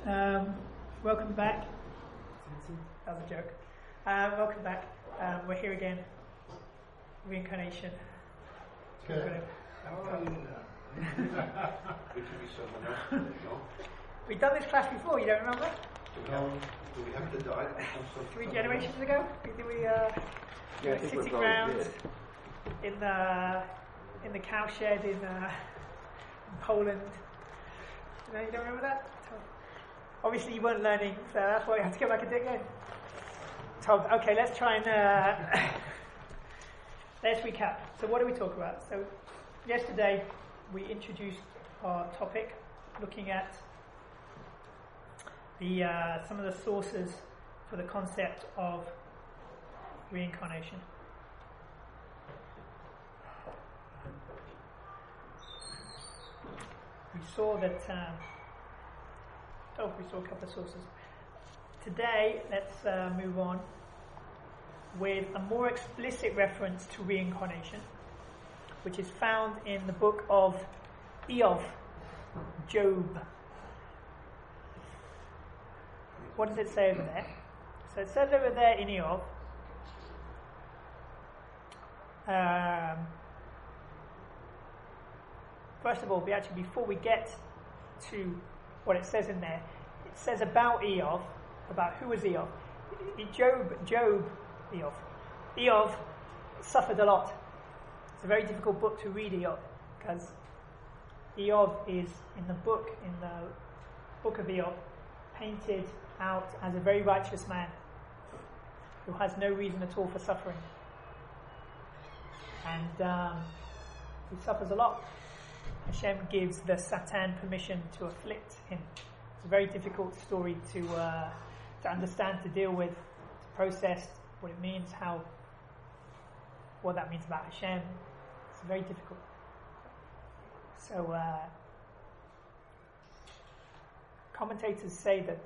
Welcome back. That was a joke. Welcome back. We're here again. Reincarnation. Good. We've done this class before, you don't remember? Do we have to die? 3 generations ago? We sitting around in the cowshed in Poland. No, you don't remember that? Obviously you weren't learning, so that's why you have to go back and do it again. Tom, okay, let's try and let's recap. So what do we talk about? So yesterday we introduced our topic, looking at the some of the sources for the concept of reincarnation. We saw that. We saw a couple of sources. Today, let's move on with a more explicit reference to reincarnation, which is found in the book of Eov, Job. What does it say over there? So it says over there in Eov, first of all, before we get to what it says in there, it says about Eov, about who was Eov. Eov suffered a lot. It's a very difficult book to read, Eov, because Eov is in the book of Eov, painted out as a very righteous man who has no reason at all for suffering, and he suffers a lot. Hashem gives the Satan permission to afflict him. It's a very difficult story to understand, to deal with, to process what it means, what that means about Hashem. It's very difficult. So commentators say that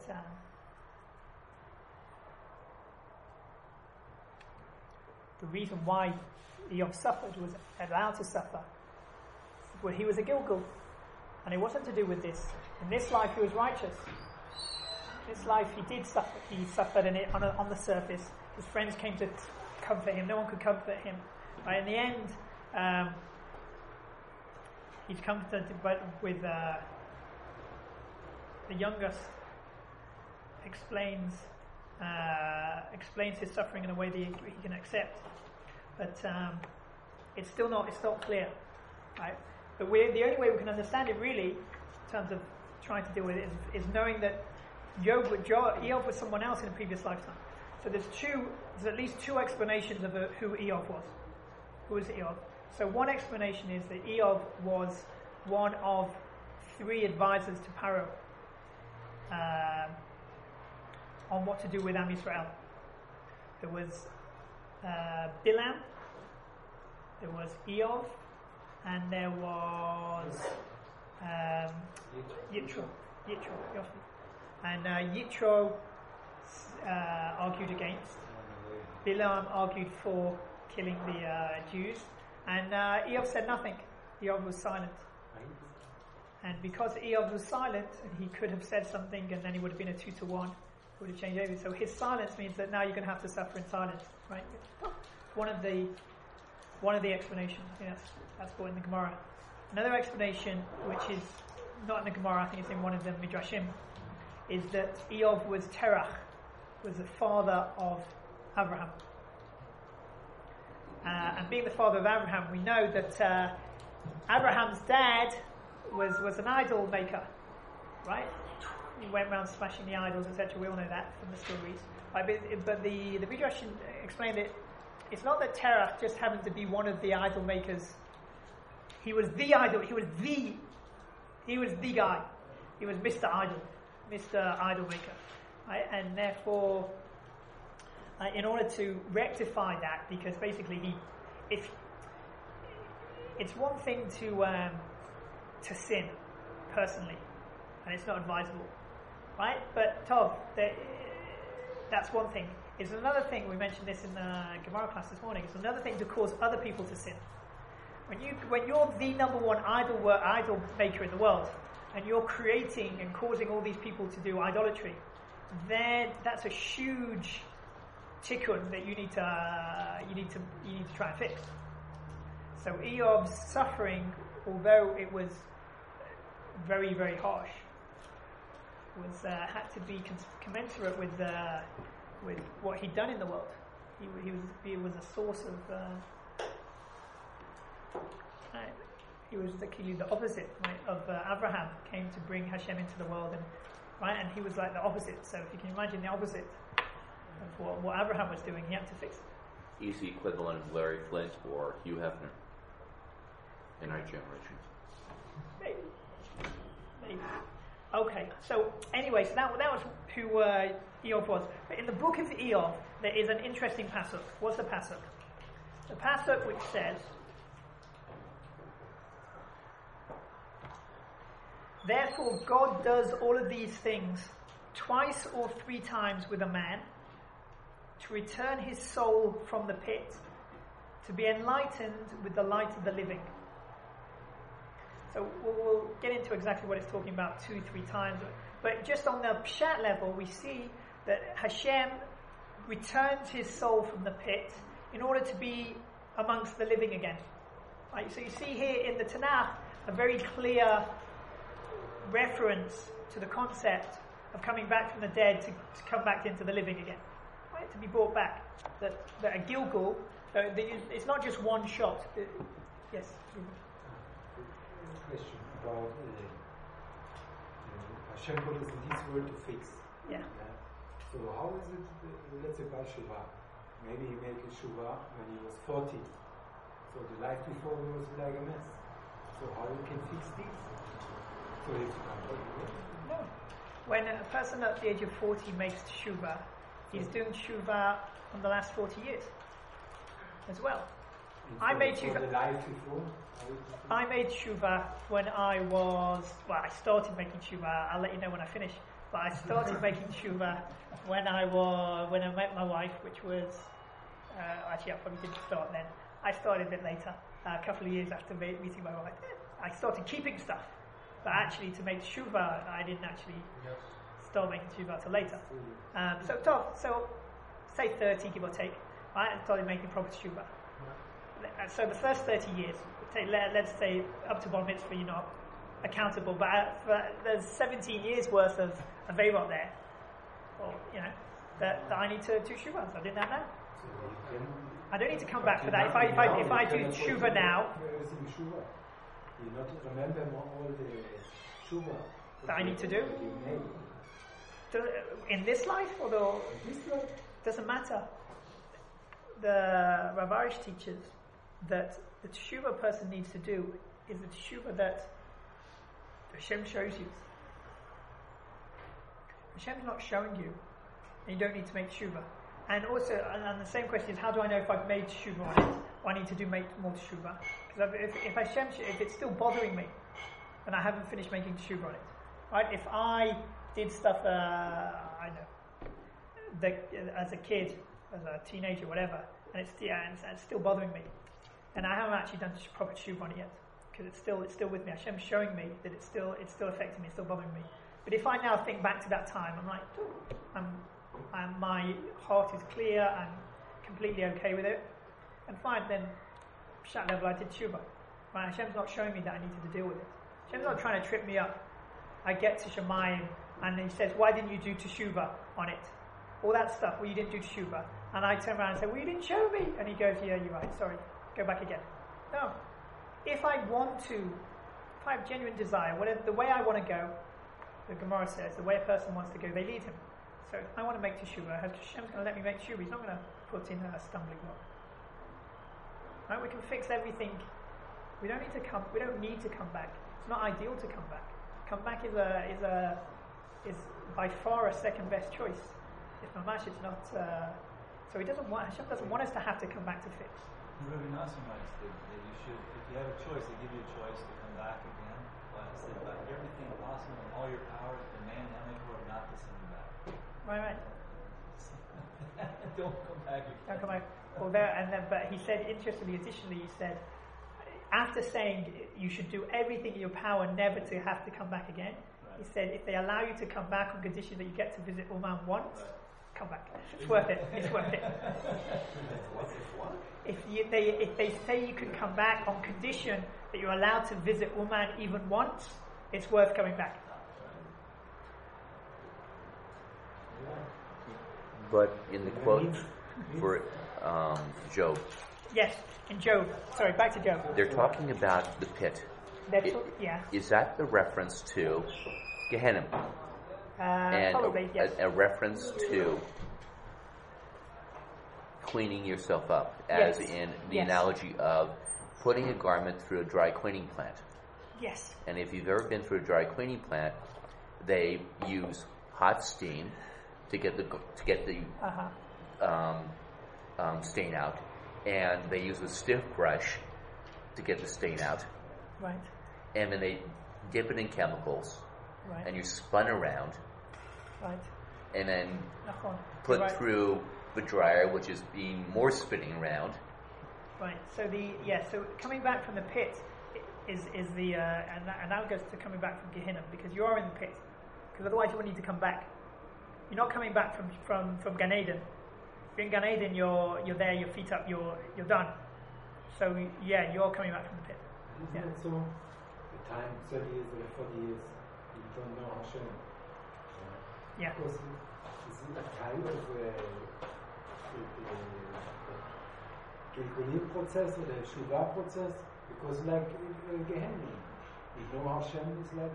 the reason why Eov suffered, was allowed to suffer, well, he was a Gilgul, and it wasn't to do with this. In this life, he was righteous. In this life, he did suffer. He suffered on the surface. His friends came to comfort him. No one could comfort him. But in the end, he's comforted with the youngest explains his suffering in a way that he can accept. But it's still not clear, right? But the only way we can understand it really, in terms of trying to deal with it, is knowing that Eov was someone else in a previous lifetime. So there's at least 2 explanations of who Eov was. Who was Eov? So one explanation is that Eov was one of 3 advisors to Paro on what to do with Am Yisrael. There was Bilam, there was Eov, and there was Yitro. And Yitro argued against. Bilam argued for killing the Jews. And Eov said nothing. Eov was silent. And because Eov was silent, he could have said something, and then it would have been a 2-to-1. It would have changed everything. So his silence means that now you're going to have to suffer in silence, right? One of the explanations. I think that's what in the Gemara. Another explanation, which is not in the Gemara, I think it's in one of the Midrashim, is that Eov was Terach, was the father of Abraham. And being the father of Abraham, we know that Abraham's dad was an idol maker, right? He went around smashing the idols, etc. We all know that from the stories. Right? But the Midrash explained it. It's not that Terach just happened to be one of the idol makers. He was the idol. He was the guy. He was Mr. Idol, Mr. Idol Maker, right? And therefore, in order to rectify that, because basically it's one thing to sin personally, and it's not advisable, right? But Tov, that's one thing. It's another thing, we mentioned this in the Gemara class this morning, it's another thing to cause other people to sin. When you're the number one idol maker in the world, and you're creating and causing all these people to do idolatry, then that's a huge tikkun that you need to try and fix. So Eov's suffering, although it was very, very harsh, was had to be commensurate with what he'd done in the world. He was a source of. He was the opposite, right, of Abraham, came to bring Hashem into the world, and he was like the opposite. So if you can imagine the opposite of what Abraham was doing, he had to fix it. He's the equivalent of Larry Flint or Hugh Hefner in our generation. Maybe. Okay, so anyway, so that was who Eov was. But in the book of Eov, there is an interesting pasuk. What's the pasuk? The pasuk which says, "Therefore God does all of these things twice or three times with a man, to return his soul from the pit, to be enlightened with the light of the living." So we'll get into exactly what it's talking about 2-3 times. But just on the pshat level, we see that Hashem returns his soul from the pit in order to be amongst the living again. Right? So you see here in the Tanakh a very clear reference to the concept of coming back from the dead to come back into the living again. Right? To be brought back. That a Gilgul, it's not just one shot. Yes? Question about Hashem calls this word to fix. Yeah. So how is it, let's say by Shuvah, maybe he made a Shuvah when he was 40, so the life before was like a mess. So how you can fix this? So it's no. When a person at the age of 40 makes Shuvah, he's doing Shuvah on the last 40 years as well. I made Shuvah. I made Shuvah when I started making Shuvah. I'll let you know when I finish. But I started making Shuvah when I met my wife, which was actually I probably didn't start then. I started a bit later, a couple of years after meeting my wife. I started keeping stuff, but actually to make Shuvah, I didn't actually start making Shuvah till later. So say 30, give or take. Right, I started making proper Shuvah. So the first 30 years, let's say up to Bar Mitzvah, you're not accountable, but there's 17 years worth of Aveirot there, or that I need to do Shuvah. I did that now. I don't need to come back for that. If I do Shuvah now, you not remember all the Shuvah that I need to do in this life, or doesn't matter. The Rav Arish teaches that the teshuva a person needs to do is the teshuva that Hashem shows you. Hashem's not showing you, and you don't need to make teshuva. And also, and the same question is, how do I know if I've made teshuva on it, or I need to make more teshuva? Because if it's still bothering me, and I haven't finished making teshuva on it, right? If I did stuff, as a kid, as a teenager, whatever, and it's still bothering me, and I haven't actually done proper teshuva on it yet, because it's still with me. Hashem's showing me that it's still affecting me, it's still bothering me. But if I now think back to that time, I'm like, my heart is clear, I'm completely okay with it, and fine, then Pshat level I did teshuva. Right? Hashem's not showing me that I needed to deal with it. Hashem's not trying to trip me up. I get to Shemayim, and he says, why didn't you do teshuva on it? All that stuff, well, you didn't do teshuva. And I turn around and say, well, you didn't show me. And he goes, yeah, you're right, sorry, go back again. No. If I have genuine desire, whatever the way I want to go, the Gemara says, the way a person wants to go, they lead him. So if I want to make teshuva, Hashem's going to let me make teshuva. He's not going to put in a stumbling block. Right? We can fix everything. We don't need to come back. It's not ideal to come back. Come back is by far a second best choice. If mamash, it's not. So Hashem doesn't want us to have to come back to fix. Rabbi Nassim writes that you should, if you have a choice, they give you a choice to come back again. But it said, by everything possible and all your powers, demand Emekor not to send you back. Right. Don't come back again. Don't come back. But he said, interestingly, additionally, he said, after saying you should do everything in your power never to have to come back again, he said if they allow you to come back on condition that you get to visit Oman once, come back. It's worth it. It's worth it. If they say you can come back on condition that you're allowed to visit Oman even once, it's worth coming back. But in the quote for Job, yes, in Job. Sorry, back to Job. they're talking about the pit. Yeah. Is that the reference to Gehenna? And Probably, yes. a reference to cleaning yourself up, as Yes. in the Yes. analogy of putting a garment through a dry cleaning plant. Yes. And if you've ever been through a dry cleaning plant, they use hot steam to get the stain out, and they use a stiff brush to get the stain out, Right. and then they dip it in chemicals, Right. and you spun around, Right. and then Nachon. put Right. through the dryer, which is being more spinning around. Right. So so coming back from the pit is the and that goes to coming back from Gehenna, because you are in the pit, because otherwise you wouldn't need to come back. You're not coming back from Gan Eden. If you're in Gan Eden, you're there, your feet up, you're done. So yeah, you're coming back from the pit. Isn't Yeah. it so? The time, 30 years or 40 years, you don't know Hashem. Yeah. Because it's a kind of Gilgulim process or the Shuvah process, because like Gehenna, you know Hashem is like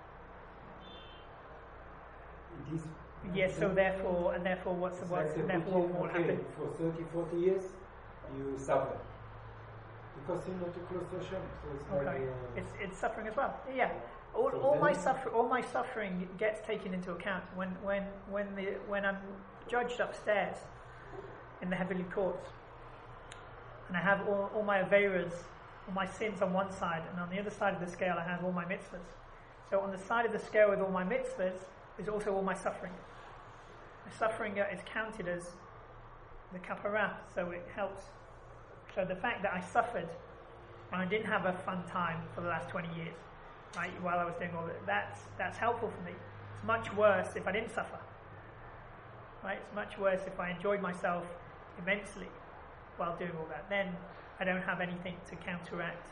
it is. Yes. So therefore, what's the word? Therefore, what will happen? For 30, 40 years, you suffer. Because you're not too close to Hashem. So it's Okay. like It's suffering as well. Yeah. All my suffering gets taken into account when I'm judged upstairs in the heavenly courts, and I have all my aveiras, all my sins on one side, and on the other side of the scale I have all my mitzvahs. So on the side of the scale with all my mitzvahs is also all my suffering. My suffering is counted as the kaparah, so it helps. So the fact that I suffered and I didn't have a fun time for the last 20 years, right, while I was doing all that, that's helpful for me. It's much worse if I didn't suffer. Right? It's much worse if I enjoyed myself immensely while doing all that. Then I don't have anything to counteract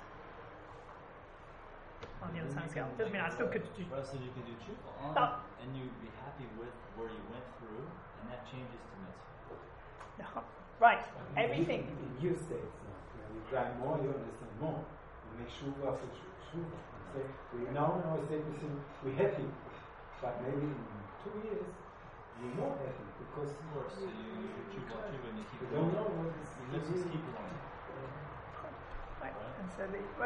on the other side of the scale. Doesn't mean I still could do. Russell, you can do tshuva No. and you'd be happy with where you went through, and that changes to mitzvah. No. Right. Everything. In new states now. When you grind more, you understand more. You make shuvah after shuvah. You say, we now in our state we're happy, but maybe in 2 years you're more happy because Of course, so you tshuva and you keep you don't going. know what is Your mitzvahs keep going. Right. And so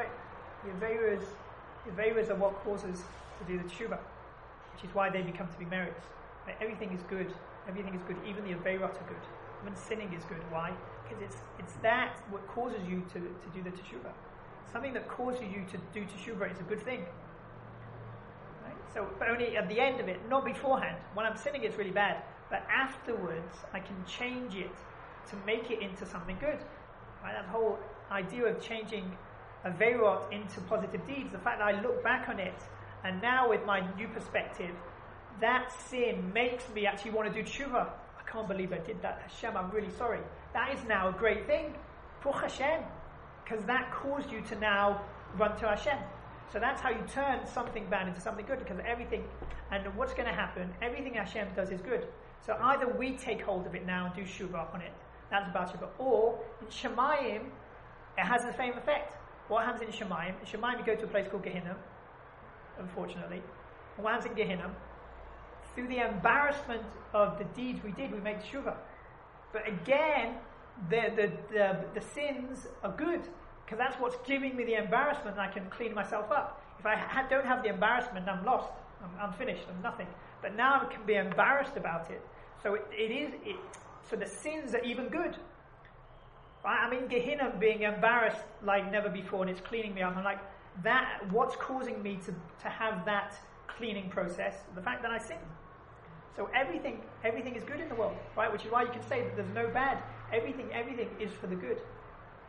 the aveiras are what causes to do the tshuva, which is why they become to be merits. Right? Everything is good. Everything is good. Even the aveirot are good. Even sinning is good. Why? Because it's that what causes you to do the teshuvah. Something that causes you to do teshuvah is a good thing. Right? So, but only at the end of it, not beforehand. When I'm sinning, it's really bad. But afterwards, I can change it to make it into something good. Right? That whole idea of changing aveirot into positive deeds, the fact that I look back on it, and now with my new perspective, that sin makes me actually want to do teshuvah. I can't believe I did that. Hashem, I'm really sorry. That is now a great thing. Baruch Hashem. Because that caused you to now run to Hashem. So that's how you turn something bad into something good. Because everything, and what's going to happen, everything Hashem does is good. So either we take hold of it now and do shuvah on it. That's about shuvah. Or in Shemayim, it has the same effect. What happens in Shemayim? In Shemayim you go to a place called Gehinnom, unfortunately. And what happens in Gehinnom? Through the embarrassment of the deeds we did, we make teshuvah. But again, the sins are good, because that's what's giving me the embarrassment, and I can clean myself up. If I don't have the embarrassment, I'm lost. I'm finished. I'm nothing. But now I can be embarrassed about it. So so the sins are even good. I'm in Gehinnom being embarrassed like never before, and it's cleaning me up. I'm like, that. What's causing me to have that cleaning process? The fact that I sin. So everything is good in the world, right? Which is why you can say that there's no bad. Everything is for the good.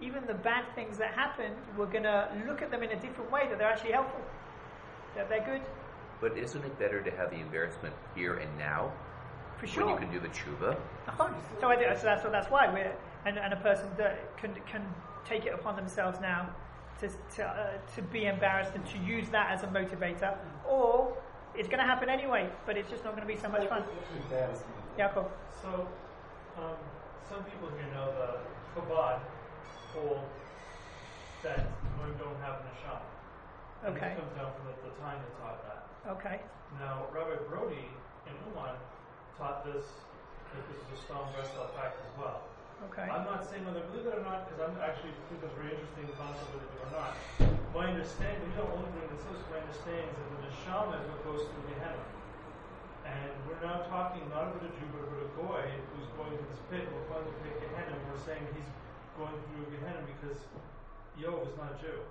even the bad things that happened, we're going to look at them in a different way, that they're actually helpful, that they're good. But isn't it better to have the embarrassment here and now? For sure. When you can do the tshuva? So that's why and a person can take it upon themselves now to be embarrassed and to use that as a motivator, or it's going to happen anyway, but it's just not going to be so much fun. Yaakov. So, some people here know the Chabad hold that women don't have an neshama. And Okay. This comes down from the time they taught that. Okay. Now, Rabbi Brody in Uman taught this, that this is a strong Breslau fact as well. Okay. I'm not saying whether believe it or not, because I'm actually think that's a very interesting concept whether they do or not. My understanding, we don't only bring this up, my understanding is that the neshama is what goes through Gehenna. And we're now talking not about a Jew, but about a goy who's going to this pit, we're calling the pit Gehenna, and we're saying he's going through Gehenna because Yov is not a Jew.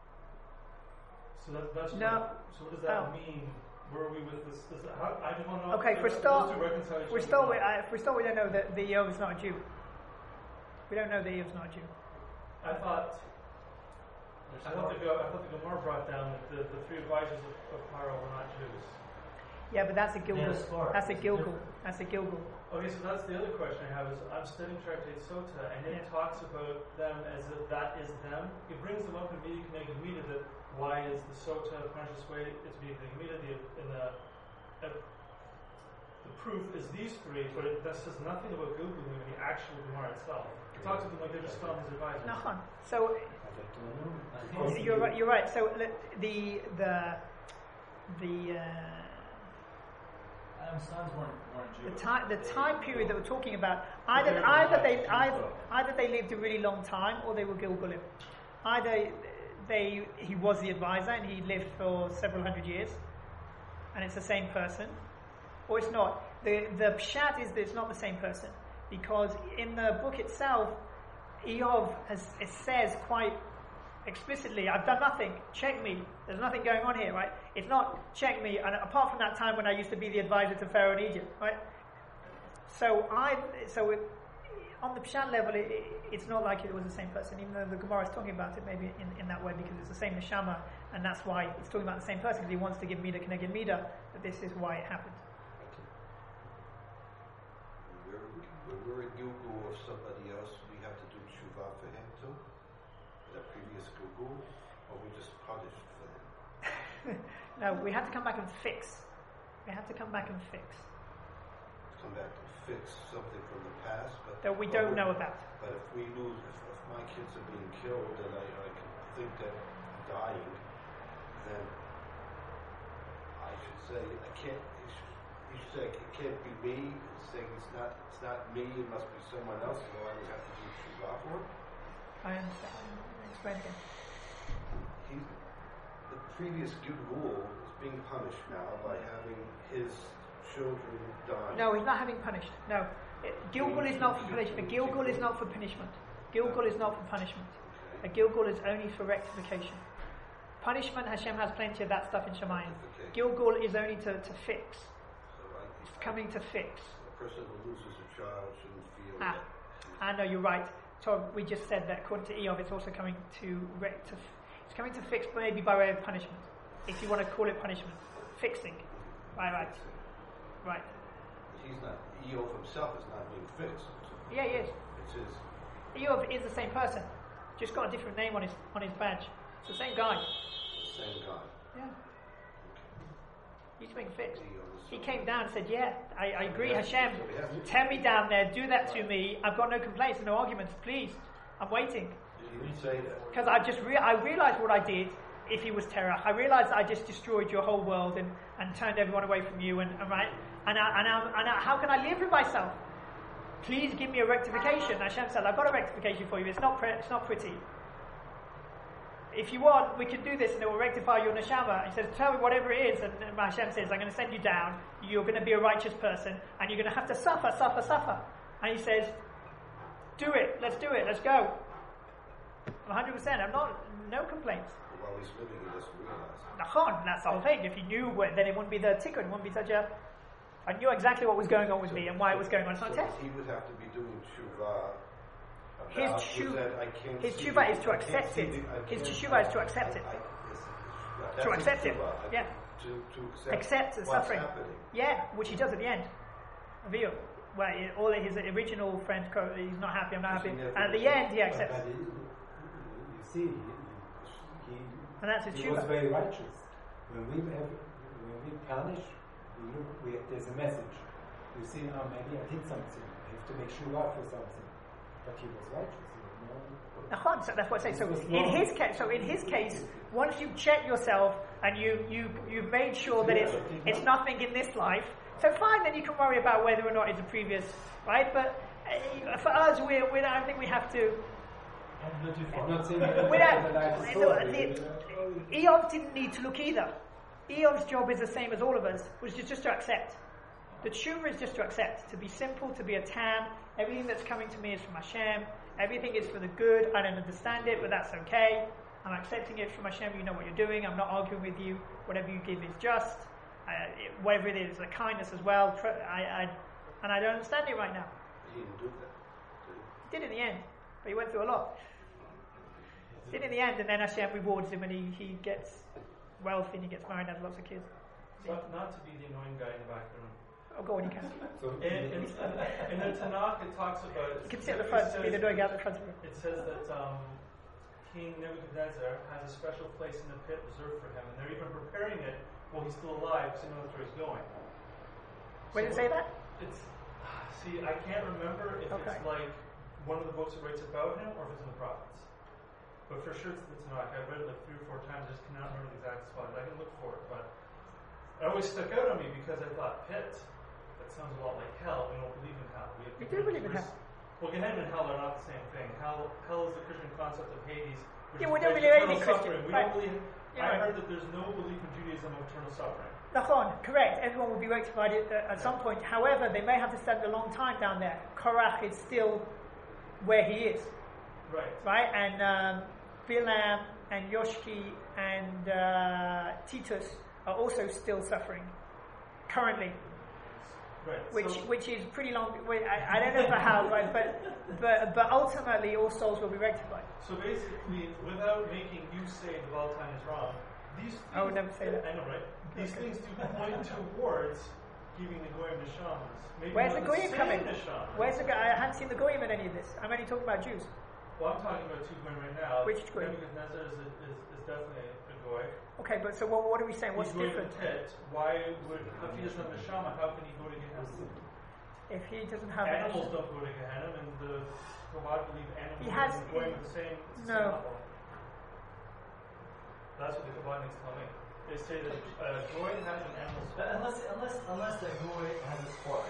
So that's No. so what does that mean? Where are we with this? I just want to know. Okay, for those start, two reconcile each we other. start, we don't know that the Yov is not a Jew. We don't know that Yov is not a Jew. I thought the Gemara brought down that the three advisors of Paro were not Jews. Yeah, but that's a Gilgul. Yeah, That's a Gilgul. That's a Gilgul. Okay, so that's the other question I have is I'm studying Tractate Sota, and it talks about them as if that is them. It brings them up in Midi Keneged Mida that why is the Sota conscious way it's Midi Keneged Mida, the proof is these three, but that says nothing about Gilgul in the actual Gemara itself. It talks about them like they're just found his advisors. No. So you're right. You're right. So the Adam's sons weren't Jewish. the time period that we're talking about, either they lived a really long time or they were Gilgulim. Either he was the advisor and he lived for several hundred years, and it's the same person, or it's not. The pshat is that it's not the same person, because in the book itself, Eov it says quite explicitly, I've done nothing, check me, there's nothing going on here, right? It's not check me, and apart from that time when I used to be the advisor to Pharaoh in Egypt, right? So on the pshat level, it's not like it was the same person, even though the Gemara is talking about it maybe in that way, because it's the same neshama, and that's why it's talking about the same person, because he wants to give Mida Keneged Mida, but this is why it happened. When we're a Gilgul of somebody else, we have to do tshuva for him too? That previous Gilgul? Or we just punished for them? No, we had to come back and fix. Come back and fix something from the past? But That we don't know about. But if we lose, if my kids are being killed and I can think that I'm dying, then I should say, he should say, it can't be me. Saying it's not me, it must be someone else, so I would have to do tshuva for it. I understand. Explain again. The previous Gilgul is being punished now by having his children die. No, he's not having punished. No. Gilgul is not for punishment. Gilgul is not for punishment. Gilgul is not for punishment. A Gilgul is only for rectification. Punishment, Hashem has plenty of that stuff in Shemayim. Gilgul is only to fix. It's coming to fix. A person who loses a child shouldn't feel I know, you're right. So we just said that according to Eov, it's also coming to it's coming to fix, maybe by way of punishment, if you want to call it punishment, fixing. Right. He's not. Eov himself is not being fixed. Yeah, he is. It's his. Eov is the same person, just got a different name on his badge. It's the same guy. Same guy. Yeah. He's being fixed. He came down and said, yeah, I agree, Hashem, tell me down there, do that to me, I've got no complaints, no arguments, please, I'm waiting. He didn't say that. Because I realized what I did, if he was terach. I realized I just destroyed your whole world and turned everyone away from you, and how can I live with myself? Please give me a rectification. Hashem said, I've got a rectification for you, it's not pretty. If you want, we can do this and it will rectify your neshama. He says, tell me whatever it is, and Hashem says, I'm going to send you down, you're going to be a righteous person, and you're going to have to suffer. And he says, do it, let's go. 100%, no complaints. While he's living, he doesn't realize. Nachon, that's the whole thing. If he knew, then it wouldn't be the tikkun, it wouldn't be such a... I knew exactly what was going on with me and why it was going on. It's not a test. He would have to be doing tshuva His about was tshuva, that I can't his see tshuva the- is to I can't accept see it. the- I His can't- tshuva is to accept it. that's To his accept it. tshuva. Yeah. To Accept the what's suffering. happening. Yeah, which he does at the end. Avio. Where all his original friend, he's not happy, I'm not happy. And at the end, he accepts. But you see, And that's his he was tshuva. very righteous. When we punish, there's a message. You see, now maybe I did something. I have to make sure for something. But he was righteous. So that's what I say. So in his case, once you check yourself and you've made sure that it's nothing in this life, so fine, then you can worry about whether or not it's a previous, right? But for us, I don't think we have to. I'm not saying Eov didn't need to look either. Eov's job is the same as all of us, which is just to accept. The tshuva is just to accept, to be simple, to be a tam. Everything that's coming to me is from Hashem. Everything is for the good. I don't understand it, but that's okay. I'm accepting it from Hashem. You know what you're doing. I'm not arguing with you. Whatever you give is just. Whatever it is, a kindness as well. And I don't understand it right now. He didn't do that. He did in the end, but he went through a lot. He did in the end, and then Hashem rewards him, and he gets wealthy, and he gets married, and has lots of kids. So not to be the annoying guy in the back of the room. Oh, go on, you can. In the Tanakh, it talks about. You can sit at the front, be the doing out the front of you. It says that King Nebuchadnezzar has a special place in the pit reserved for him, and they're even preparing it while he's still alive, because he knows where he's going. Where did it say that? See, I can't remember if it's like one of the books that writes about him, or if it's in the prophets. But for sure, it's the Tanakh. I've read it like 3 or 4 times. I just cannot remember the exact spot. I can look for it, but it always stuck out on me because I thought pit. That sounds a lot like hell. We don't believe in hell. We do believe in hell. Well, Gehenna and hell are not the same thing. Hell is the Christian concept of Hades. Yeah, we don't believe any Christian. We don't believe. I heard that there's no belief in Judaism of eternal suffering. Nachon, correct. Everyone will be rectified at some point. However, they may have to spend a long time down there. Korach is still where he is. Right. Right? And Bilam and Yoshki and Titus are also still suffering currently. Right. Which is pretty long. I don't know for how, right? But ultimately, all souls will be rectified. So basically, without making you say the Baal-Time is wrong, these things, I would never say that. I know, right? These things do point towards giving the Goyim neshamas. Where's the Goyim coming? Neshamas. I haven't seen the Goyim in any of this. I'm only talking about Jews. Well, I'm talking about 2 Goyim right now. Which Goyim? Nebuchadnezzar is definitely a Goy. Okay, but so what are we saying? What's He's different? Going to pit. Why would, if he doesn't have neshama, how can he go to Gehenna? If he doesn't have animals don't go to Gehenna, and the Chabad believe animals are going the same. No. That's what the Chabadniks tell me. They say that Goy has an animal soul. Unless the Goy has a spark.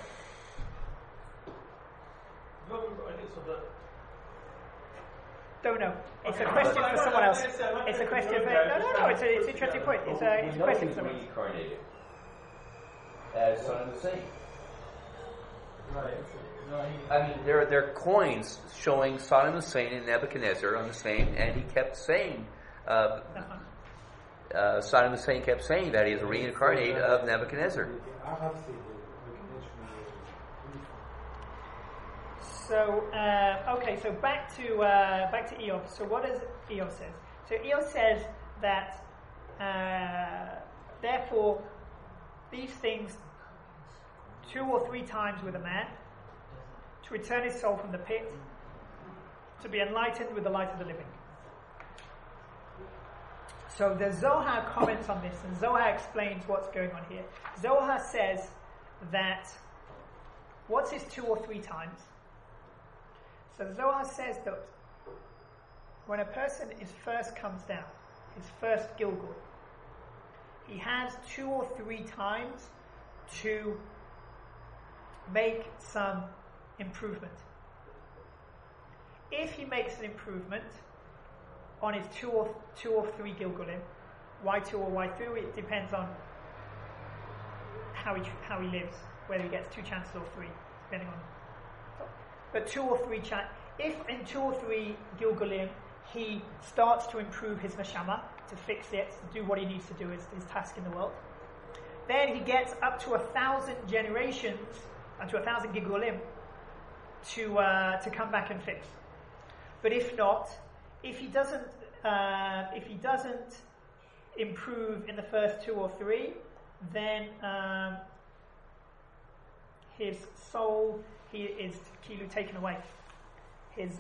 I think so. Don't know. It's a question for someone else. It's a question for no. It's an interesting point. It's a question for someone else. Reincarnated as Son of the Saint. Right. I mean, there are coins showing Saddam Hussein and Nebuchadnezzar on the same, and he kept saying, Saddam Hussein kept saying that he is a reincarnate of Nebuchadnezzar. So okay, so back to Eov. So what does Eov says? So Eov says that therefore these things 2 or 3 times with a man, to return his soul from the pit, to be enlightened with the light of the living. So the Zohar comments on this, and Zohar explains what's going on here. Zohar says that what's his 2 or 3 times? So the Zohar says that when a person first comes down, his first Gilgul, he has 2 or 3 times to make some improvement. If he makes an improvement on his 2 or 3 Gilgulim, why 2 or why 3? It depends on how he lives, whether he gets 2 chances or 3, depending on. But 2 or 3 if in 2 or 3 Gilgulim he starts to improve his neshama, to fix it, to do what he needs to do, his task in the world, then he gets up to 1,000 generations, and to 1,000 Gilgulim to come back and fix. But if not, if he doesn't improve in the first 2 or 3, then his soul is kilu taken away. His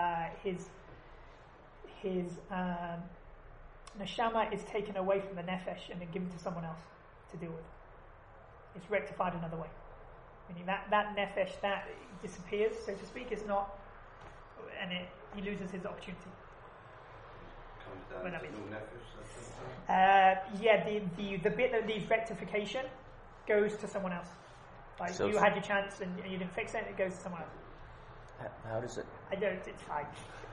neshama is taken away from the nefesh and then given to someone else to deal with. It's rectified another way. Meaning that nefesh that disappears, so to speak, is not, and he loses his opportunity. Comes down to no nefesh. The bit that needs rectification goes to someone else. Like So you had your chance and you didn't fix it, it goes to someone else. How does it? I don't. It's fine.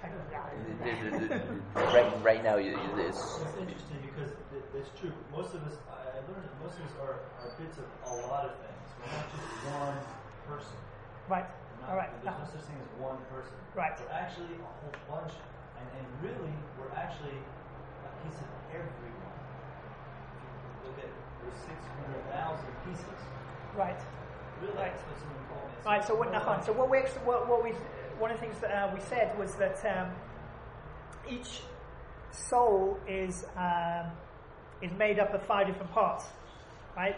Right now, it's interesting because it's true. Most of us, I learned that most of us are bits of a lot of things. We're not just one person. Right. All right. There's no such thing as one person. Right. We're actually a whole bunch, and really, we're actually a piece of everyone. If you look at those 600,000 pieces. Right. Really, Right. that's what someone called me. Right. So one of the things that we said was that each soul is made up of 5 different parts, right?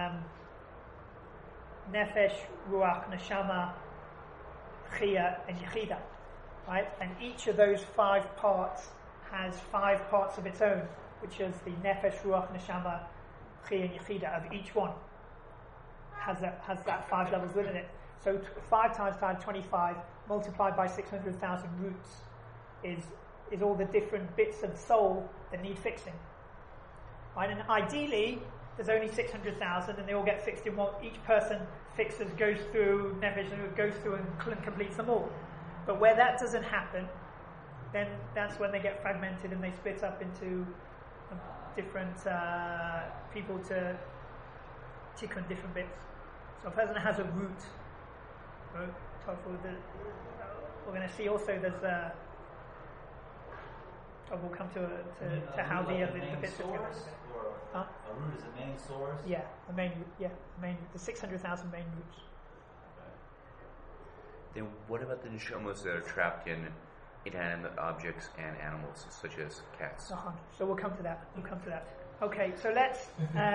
Nefesh, Ruach, Neshama, Chiyah, and Yechida, right? And each of those 5 parts has 5 parts of its own, which is the Nefesh, Ruach, Neshama, Chiyah, and Yechida of each one. Has that 5 levels within it. So 5 times 25 multiplied by 600,000 roots is all the different bits of soul that need fixing. Right? And ideally, there's only 600,000, and they all get fixed in one. Each person fixes, goes through nefesh, goes through and completes them all. But where that doesn't happen, then that's when they get fragmented and they split up into different people to tick on different bits. So a person has a root. Right? We're going to see also there's we'll come to how the bits are together. A root is a main source? Yeah, the 600,000 main roots. Then what about the neshamas that are trapped in inanimate objects and animals, such as cats? So we'll come to that. Okay, so let's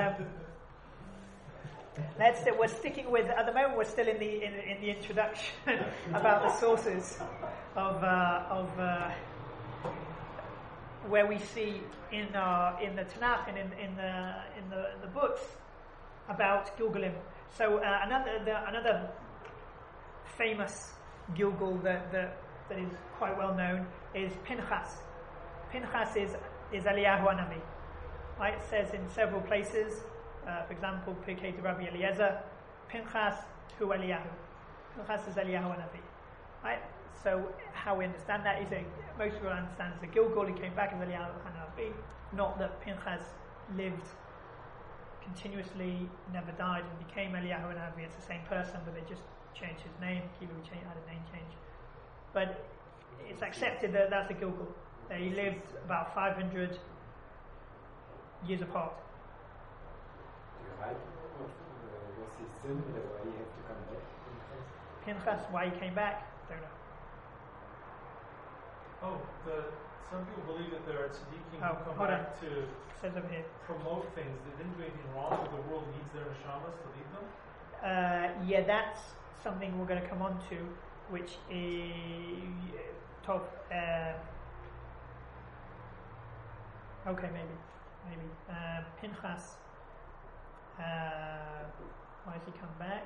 we're sticking with, at the moment we're still in the introduction about the sources of where we see in the Tanakh and in the books about Gilgulim. So another famous Gilgul that is quite well known is Pinchas. Pinchas is Eliyahu Hanavi. Right? It says in several places, for example, Pirkei to Rabbi Eliezer, Pinchas hu Eliyahu. Pinchas is Eliyahu Hanavi. Right? So how we understand that is most people understand as a Gilgul. He came back as Eliyahu Hanavi. Not that Pinchas lived continuously, never died, and became Eliyahu Hanavi. It's the same person, but they just changed his name. Kilu had a name change. But it's accepted that that's a Gilgul. They lived about 500 years apart. Right? Was his sin why he had to come back? Pinchas, why he came back, don't know. Some people believe that there are tzaddikim who come hold back on. to Says over here. promote things. They didn't do anything wrong, but the world needs their neshamas to lead them. Yeah, that's something we're going to come on to, which is okay, maybe. Pinchas. Why has he come back?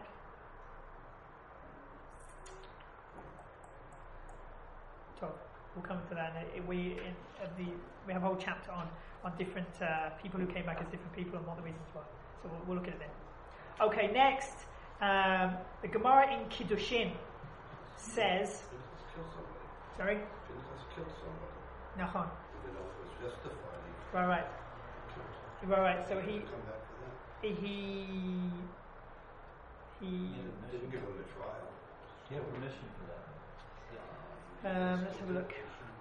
We'll come to that. We have a whole chapter on different people who came back as different people and what the reasons were. So we'll look at it then. Okay, next, the Gemara in Kiddushin says. Sorry. Killed somebody. Nachon. Even though it was justified. Right. So he Didn't give him a trial. You have permission for that. let's have a look. He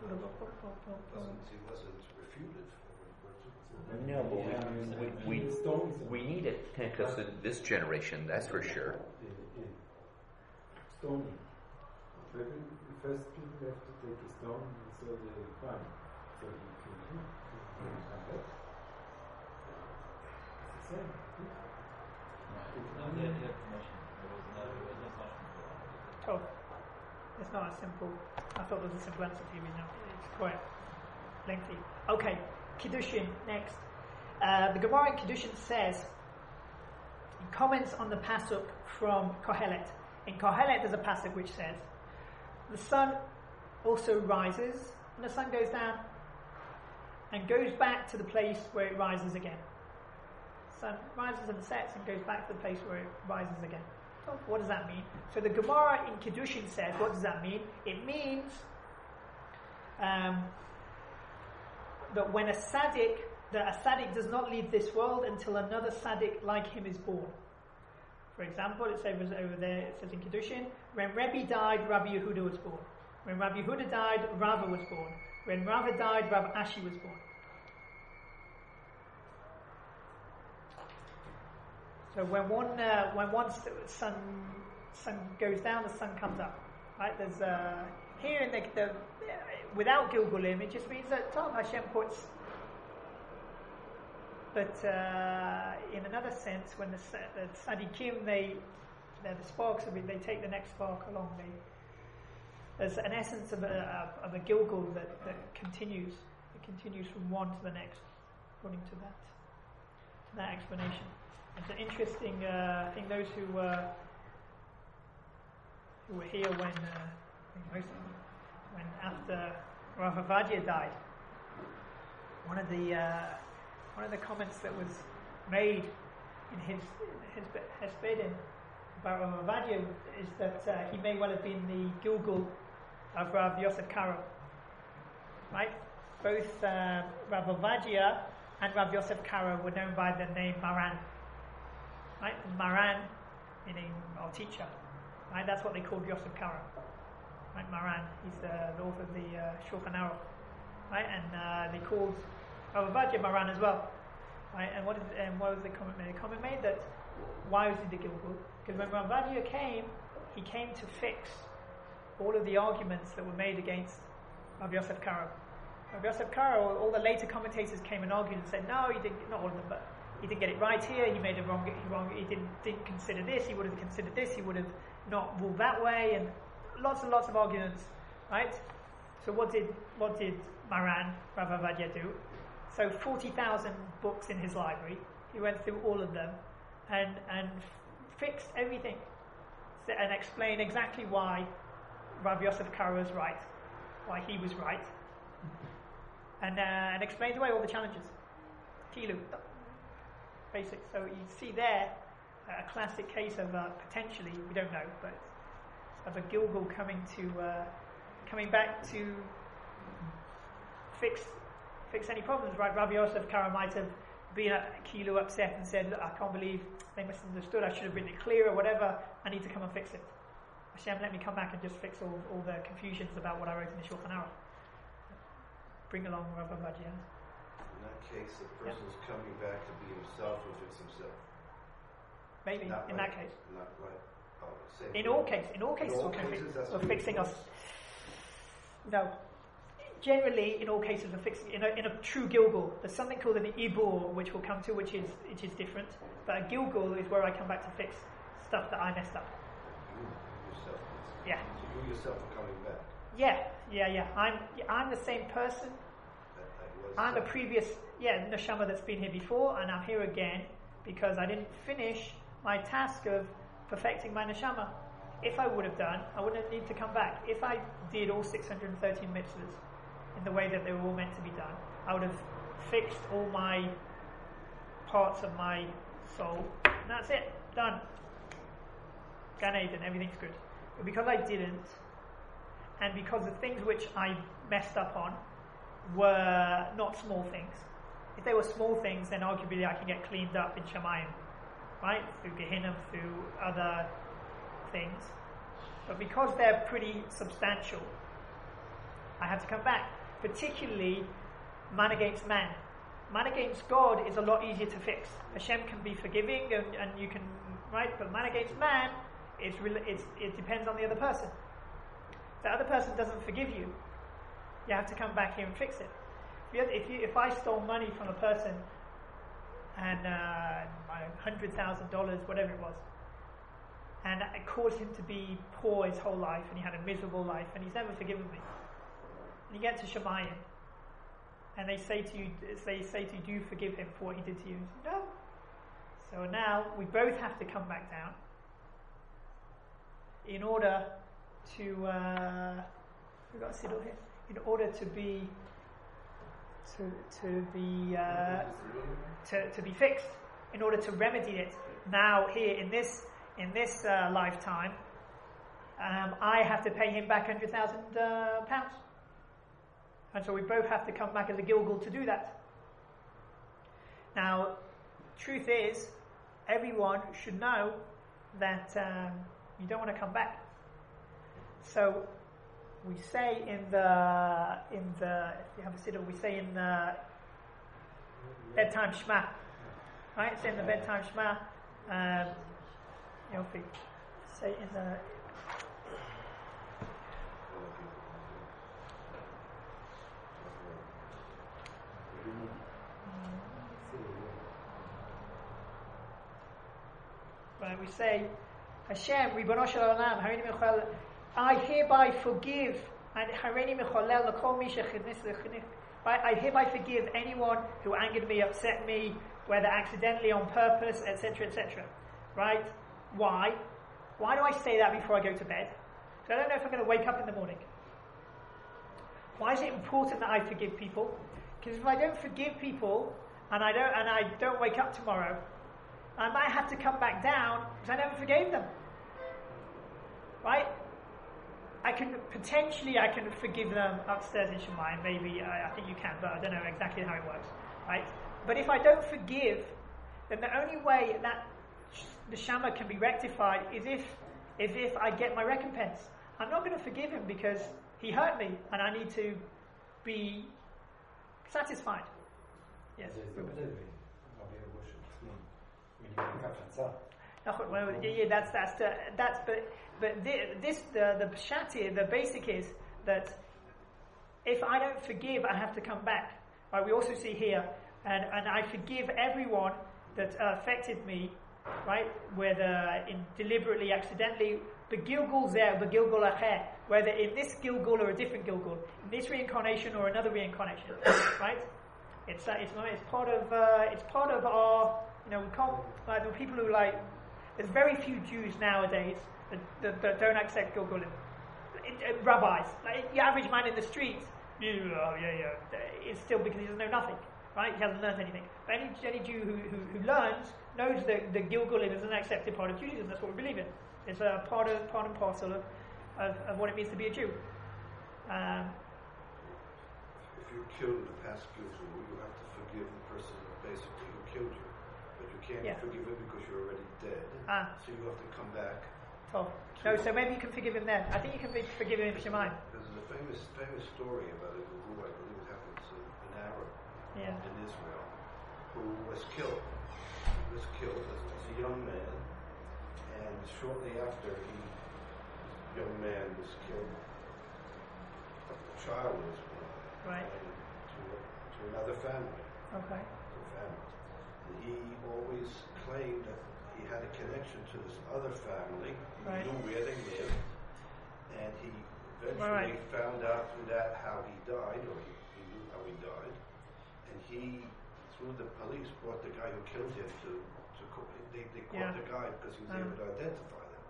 wasn't refuted. No, but we need it Pinchas in this generation, that's for sure. Stoning. But the first people have to take a stone and so the crime. So you can come back. It's the same. No, he had permission. It was no punishment for that. Tough. It's not as simple. I thought there was a simple answer to you, but no, it's quite lengthy. Okay, Kiddushin next. The Gemara in Kiddushin says, in comments on the pasuk from Kohelet. In Kohelet, there's a pasuk which says, the sun also rises, and the sun goes down, and goes back to the place where it rises again. The sun rises and sets, and goes back to the place where it rises again. So what does that mean? So the Gemara in Kiddushin says, what does that mean? It means that when a tzaddik does not leave this world until another tzaddik like him is born. For example, it says over there, it says in Kiddushin, when Rebbe died, Rabbi Yehuda was born. When Rabbi Yehuda died, Rava was born. When Rava died, Rav Ashi was born. So when one sun goes down, the sun comes up. Right? There's here in the without Gilgulim, it just means that Tom Hashem puts. But in another sense, when the tzaddikim, they're the sparks of it, they take the next spark along. There's an essence of a Gilgul that continues. It continues from one to the next, according to that explanation. It's an interesting thing. Those who were here when after Rav Avadia died, one of the comments that was made in his Hespedin about Rav Avadia is that he may well have been the Gilgul of Rav Yosef Karo. Right? Both Rav Avadia and Rav Yosef Karo were known by the name Maran. Right? Maran, meaning our teacher. Right? That's what they called Yosef Karo. Right? Maran. He's the author of the Shulchan Aruch. Right? And they called Rav Avadia Maran as well. Right? And what was the comment made? The comment made that why was he the Gilgul? Because when Rav Avadia came, he came to fix all of the arguments that were made against Rav Yosef Karo. Rav Yosef Karo, all the later commentators came and argued and said, no, he didn't, not all of them, but he didn't get it right here, he made it wrong, he didn't consider this, he would have considered this, he would have not ruled that way, and lots of arguments, right? So what did Maran, Rav Avadia, do? So 40,000 books in his library, he went through all of them and fixed everything and explained exactly why Rav Yosef Karo was right, why he was right, and explained away all the challenges. Kilu, basic. So you see there a classic case of potentially, we don't know, but of a Gilgul coming back to fix any problems. Right? Rabbi Yosef Karo might have been at Kilu upset and said, look, I can't believe they misunderstood, I should have written it clearer, whatever, I need to come and fix it. Hashem, let me come back and just fix all the confusions about what I wrote in the Shulchan Aruch. Bring along Rav Avadia. In that case, the person's coming back to be himself or fix himself. Maybe, not in like, that case. Not like, same in thing. all cases, we're fixing us. No. Generally, in all cases, we're fixing. In a true Gilgul, there's something called an Ibur, which we'll come to, which is different. But a Gilgul is where I come back to fix stuff that I messed up. You yourself. Yeah. So you yourself are coming back. Yeah. I'm the same person. I'm the previous neshama that's been here before, and I'm here again because I didn't finish my task of perfecting my neshama. If I would have done, I wouldn't need to come back. If I did all 613 mitzvahs in the way that they were all meant to be done, I would have fixed all my parts of my soul, and that's it, done. Gan Eden, everything's good. But because I didn't, and because the things which I messed up on were not small things. If they were small things, then arguably I can get cleaned up in Shamayim, right? Through Gehinnom, through other things. But because they're pretty substantial, I have to come back. Particularly, man against man. Man against God is a lot easier to fix. Hashem can be forgiving and you can, right? But man against man, it depends on the other person. the other person doesn't forgive you, you have to come back here and fix it. If I stole money from a person and $100,000, whatever it was, and it caused him to be poor his whole life, and he had a miserable life, and he's never forgiven me. And you get to Shemayim, and they say to you, do you forgive him for what he did to you? You say, no. So now we both have to come back down in order to we've got a siddur here. In order to be fixed, in order to remedy it. Now here in this lifetime, I have to pay him back £100,000, and so we both have to come back as a Gilgul to do that. Now, truth is, everyone should know that you don't want to come back. So we say in the if you have a siddur, we say in the bedtime Shema, right? It's in the bedtime Shema. If we say in the right, we say Hashem, Ribono Shel Olam, Hareini Mecholel, I hereby forgive, and Hareini Mecholel L'Kol Mi Shechidnis L'Chinich. Right, I hereby forgive anyone who angered me, upset me, whether accidentally, on purpose, etc., etc. Right? Why? Why do I say that before I go to bed? Because I don't know if I'm going to wake up in the morning. Why is it important that I forgive people? Because if I don't forgive people and I don't wake up tomorrow, I might have to come back down because I never forgave them. Right? I can forgive them upstairs in Shemayim. Maybe I think you can, but I don't know exactly how it works. Right? But if I don't forgive, then the only way that the Shama can be rectified is if I get my recompense. I'm not going to forgive him because he hurt me, and I need to be satisfied. Yes. The pshat here, the basic is that if I don't forgive, I have to come back. Right? We also see here, and I forgive everyone that affected me, right? Whether deliberately, accidentally, begilgul zeh, begilgul acher, whether in this Gilgul or a different Gilgul, in this reincarnation or another reincarnation, right? It's part of our, we can't, like the people who there's very few Jews nowadays that don't accept Gilgulim. Rabbis, like the average man in the street, it's still because he doesn't know nothing, right? He hasn't learned anything. But any Jew who learns knows that the Gilgulim is an accepted part of Judaism. That's what we believe in. It's a part and parcel of what it means to be a Jew. If you killed the past Gilgul, you have to forgive the person basically who killed you. But you can't forgive him because you're already dead. So you have to come back. No, so maybe you can forgive him then. I think you can forgive him in Shemayim. There's a famous story about a Gilgul, I believe it happens in Arab, in Israel, who was killed. He was killed as a young man, and shortly after young man was killed, a child was born. Right. To another family. Okay. And he always claimed that he had a connection to this other family. He knew where they lived, and he eventually found out through that how he died, or he knew how he died, and he, through the police, brought the guy who killed him to court. They caught the guy because he was able to identify them.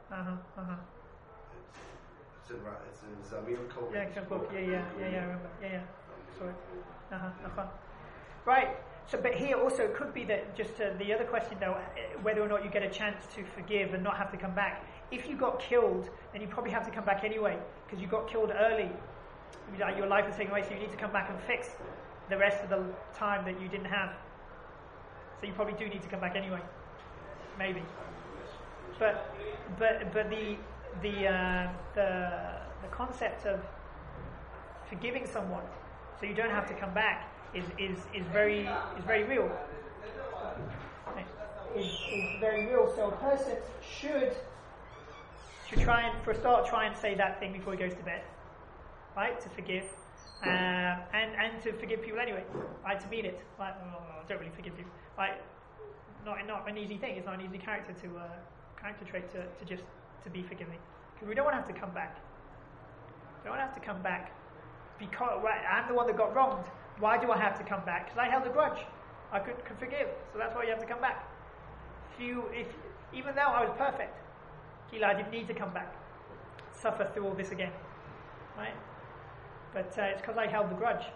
It's in Zamir Kohen. I remember. Sorry. Right. So, but here also it could be that just the other question though, whether or not you get a chance to forgive and not have to come back. If you got killed, then you probably have to come back anyway because you got killed early. Your life was taken away, so you need to come back and fix the rest of the time that you didn't have. So you probably do need to come back anyway, maybe. But the concept of forgiving someone so you don't have to come back is very real. Is very real. So a person should try and say that thing before he goes to bed. right? To forgive, and to forgive people anyway, right? To mean it, right? I don't really forgive you, right? Not an easy thing. It's not an easy character trait to just to be forgiving, because we don't want to have to come back. We don't want to have to come back because I'm the one that got wronged. Why do I have to come back? Because I held a grudge. I couldn't forgive, so that's why you have to come back. If even though I was perfect, I didn't need to come back, suffer through all this again, right? But it's because I held the grudge.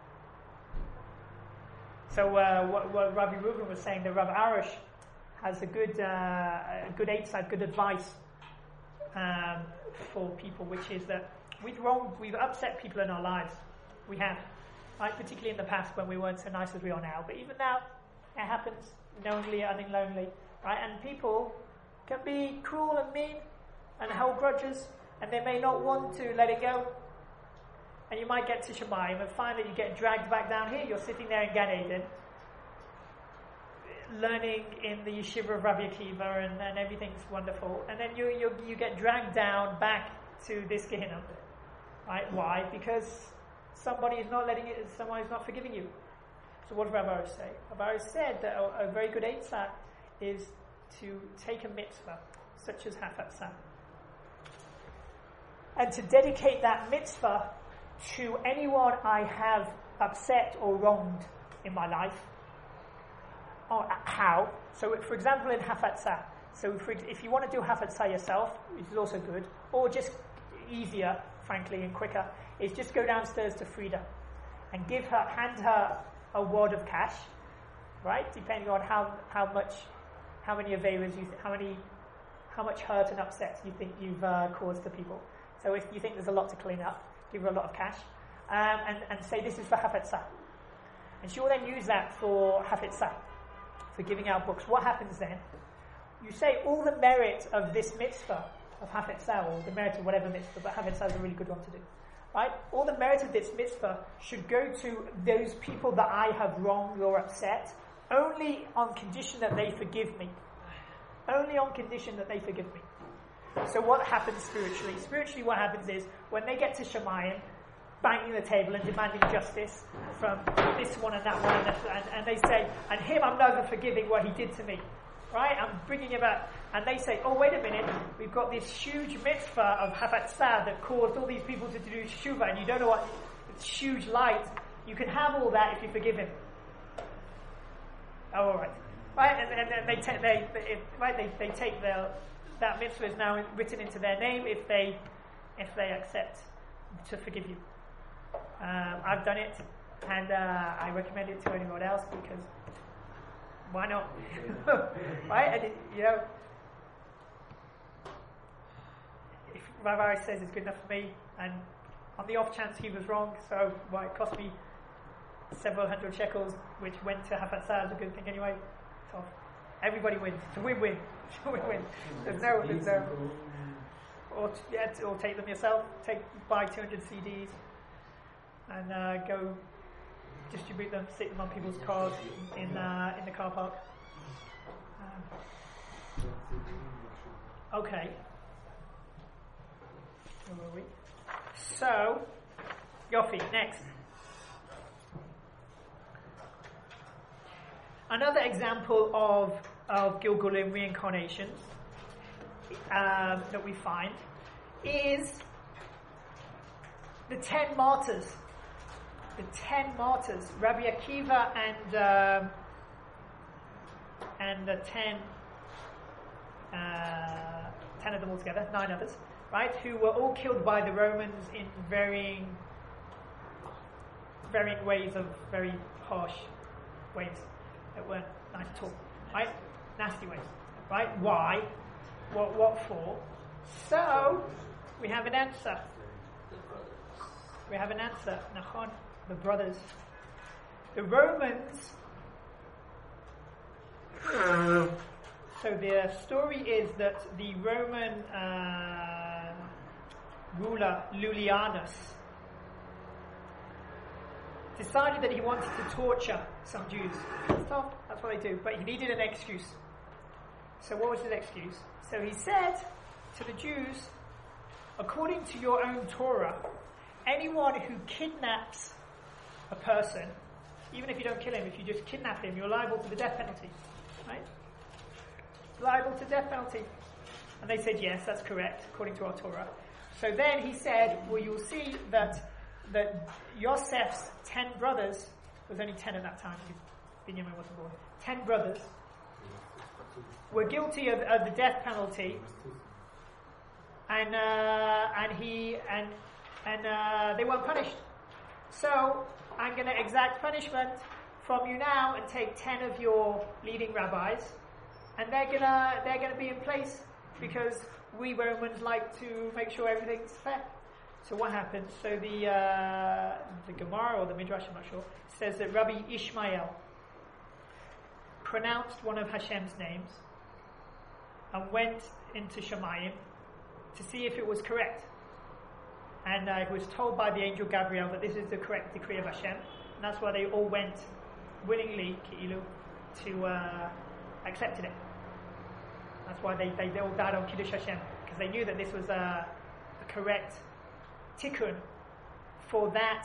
So what Rabbi Reuven was saying, that Rabbi Arush has a good eitzah, good advice for people, which is that we've upset people in our lives. We have, right? Particularly in the past when we weren't so nice as we are now. But even now, it happens, knowingly, unknowingly, right? And people can be cruel and mean and hold grudges, and they may not want to let it go. And you might get to Shemayim and find that you get dragged back down here. You're sitting there in Gan Eden, learning in the yeshiva of Rabbi Akiva, and everything's wonderful. And then you get dragged down back to this Gehinnom. Right? Why? Because somebody is not forgiving you. So what does Rabbi Arush say? Rabbi Arush said that a very good eitzah is to take a mitzvah, such as Hafatzah, and to dedicate that mitzvah to anyone I have upset or wronged in my life. How? So, for example, in Hafatzah. So, if you want to do Hafatzah yourself, which is also good, or just easier, frankly, and quicker, is just go downstairs to Frida and hand her a wad of cash, right? Depending on how many averas how much hurt and upset you think you've caused to people. So, if you think there's a lot to clean up, give her a lot of cash, and say this is for Hafatzah. And she will then use that for Hafatzah, for giving out books. What happens then? You say all the merit of this mitzvah of Hafatzah, or the merit of whatever mitzvah, but Hafatzah is a really good one to do. Right? All the merit of this mitzvah should go to those people that I have wronged or upset, only on condition that they forgive me. Only on condition that they forgive me. So what happens spiritually? Spiritually what happens is, when they get to Shemayim, banging the table and demanding justice from this one and that one, and they say, and him I'm never forgiving what he did to me. Right? I'm bringing him up. And they say, oh, wait a minute, we've got this huge mitzvah of Hafatzah that caused all these people to do Teshuvah, and you don't know what, it's huge light. You can have all that if you forgive him. Oh, all right. Right? And they take that mitzvah is now written into their name if they accept to forgive you. I've done it, and I recommend it to anyone else, because why not? Right? And if Rabbi says it's good enough for me, and on the off chance he was wrong, so it cost me several hundred shekels, which went to Hafatzah as a good thing anyway. So everybody wins. It's a win-win. It's a win-win. There's no. Or take them yourself. Buy 200 CDs and go distribute them. Stick them on people's cars in the car park. Okay. Where were we? So, Yofi, next. Another example of Gilgulim reincarnations that we find is the 10 martyrs. The 10 martyrs. Rabbi Akiva and the 10 of them altogether, 9 others, right, who were all killed by the Romans in varying ways, of very harsh ways that weren't nice at all, right? Nasty ways, right? Why? What for? So, we have an answer. Nachon, the brothers. The Romans. So the story is that the Roman ruler Lulianus decided that he wanted to torture some Jews. So that's what they do. But he needed an excuse. So what was his excuse? So he said to the Jews, according to your own Torah, anyone who kidnaps a person, even if you don't kill him, if you just kidnap him, you're liable to the death penalty. Right? Liable to death penalty. And they said, yes, that's correct, according to our Torah. So then he said, well, you'll see that Yosef's 10 brothers, there was only 10 at that time, because Binyamin wasn't born, 10 brothers were guilty of the death penalty, and they weren't punished. So I'm going to exact punishment from you now and take 10 of your leading rabbis, and they're gonna be in place because we Romans like to make sure everything's fair. So what happened? So the Gemara or the Midrash, I'm not sure, says that Rabbi Ishmael pronounced one of Hashem's names and went into Shemayim to see if it was correct. And he was told by the angel Gabriel that this is the correct decree of Hashem, and that's why they all went willingly, Ki'ilu, to accepted it. That's why they all died on Kiddush Hashem, because they knew that this was a correct tikkun for that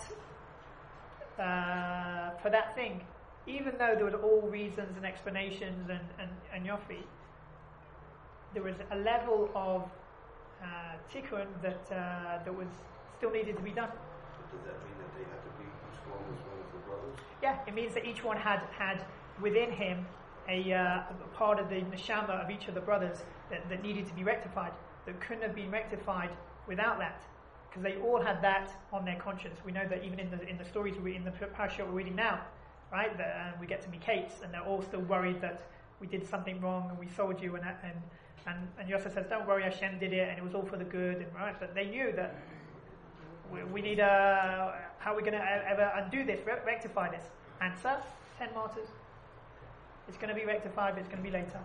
thing. Even though there were all reasons and explanations and yofi, there was a level of tikkun that was still needed to be done. But does that mean that they had to be each one was one of the brothers? Yeah, it means that each one had within him a part of the neshama of each of the brothers that needed to be rectified, that couldn't have been rectified without that, because they all had that on their conscience. We know that even in the stories in the parasha we're reading now, right? We get to Miketz, and they're all still worried that we did something wrong and we sold you, and Yosef says, "Don't worry, Hashem did it, and it was all for the good." And right, but they knew that we need how are we going to ever undo this, rectify this? Answer: 10 martyrs. It's going to be rectified, but it's going to be later.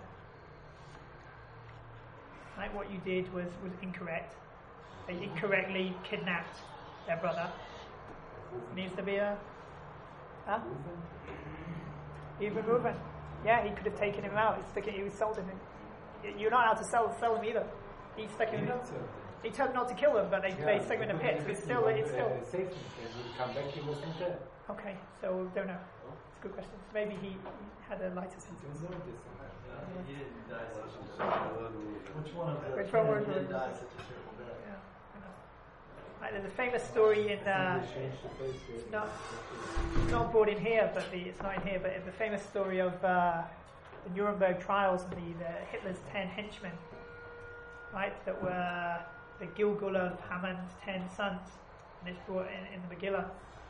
Right? What you did was incorrect. They incorrectly kidnapped their brother. Needs to be a... Huh? Even Reuben. Yeah, he could have taken him out. He was sold him. You're not allowed to sell him either. He stuck him in. He told not to kill them, but they stuck him in a pit. So it's still. Come back, he wasn't there. Okay, so don't know. It's a good question. Maybe he had a lighter sentence. He didn't die such a Which one of the Which one was didn't it? die such a cheerful death? Yeah, I know. Right, there's a famous story in it's not brought in here, but it's not in here. But the famous story of the Nuremberg trials and the Hitler's 10 henchmen, right? That were the Gilgul of Haman's 10 sons, and it's brought in the Megillah.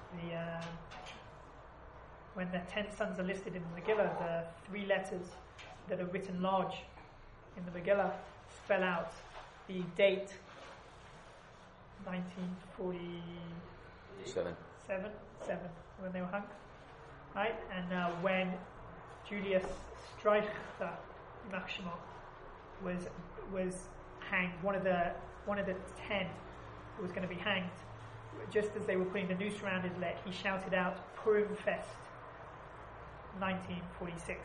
When the 10 sons are listed in the Megillah, the 3 letters that are written large in the Megillah spell out the date 1947 when they were hung, right? And when Julius Streicher Maximum was hanged, one of the 10 who was going to be hanged, just as they were putting the noose around his leg, he shouted out Purim Fest 1946.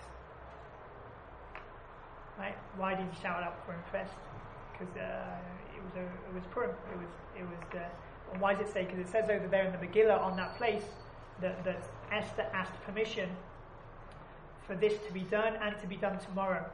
Right? Why did he shout out Purim Fest? Because it was Purim. It was and why does it say? Because it says over there in the Megillah on that place that Esther asked permission for this to be done and to be done tomorrow.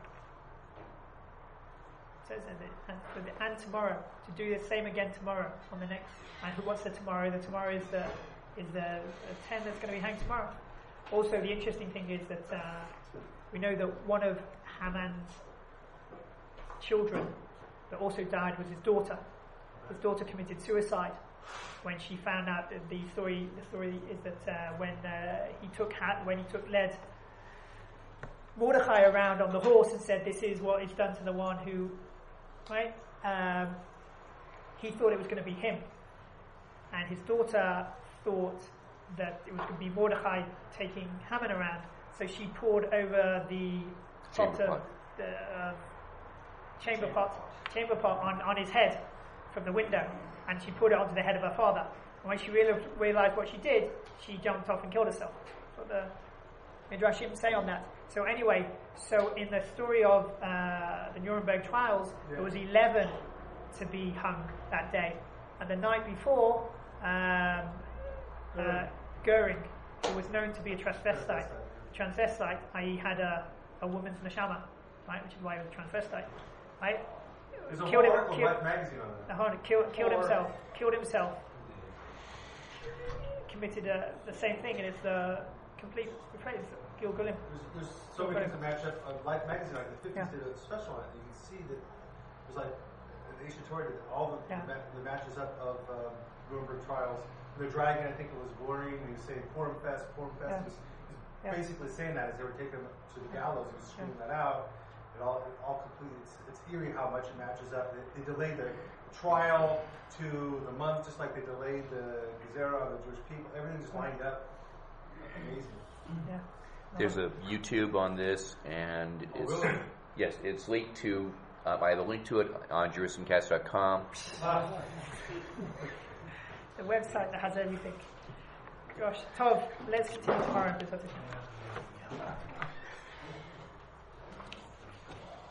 It says that and tomorrow, to do the same again tomorrow on the next. And what's the tomorrow? The tomorrow is the 10 that's going to be hanged tomorrow. Also, the interesting thing is that we know that one of Haman's children that also died was his daughter. His daughter committed suicide when she found out that the story is that when he led Mordechai around on the horse and said, "This is what is done to the one who," right? He thought it was going to be him, and his daughter thought that it was going to be Mordechai taking Haman around. So she poured over the chamber pot on his head from the window, and she poured it onto the head of her father. And when she realized what she did, she jumped off and killed herself. That's what the Midrashim say on that. So anyway, in the story of the Nuremberg trials, there was 11 to be hung that day, and the night before Goering, who was known to be a transvestite. Transvestite, i.e., had a woman's neshama, right, which is why he was a transvestite, right? There's a whole article in Life magazine on that. Killed himself. Committed the same thing, and it's the complete rephrase. Gilgulim. There's so many things to match up. Life magazine, like the 50s, did a special on it. You can see that it was like the Ancient Torah did all the matches up of Nuremberg trials. The dragon, I think it was Goring, he was saying Purim Fest. He's basically saying that as they were taking him to the gallows, he was screaming that out. It all completely, it's eerie how much it matches up. They delayed the trial to the month, just like they delayed the Gezerah on the Jewish people. Everything just lined up. Amazing. Yeah. There's a YouTube on this, and it's really? Yes, it's linked to. I have a link to it on JerusalemCast.com. The website that has everything. Gosh, Tov, let's continue tomorrow.